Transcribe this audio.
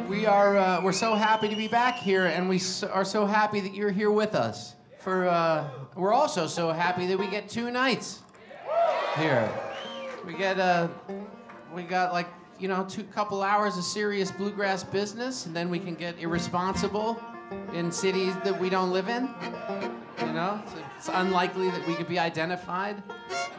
We're so happy to be back here, and are so happy that you're here with us. We're also so happy that we get 2 nights here. We got like, couple hours of serious bluegrass business, and then we can get irresponsible in cities that we don't live in. It's unlikely that we could be identified.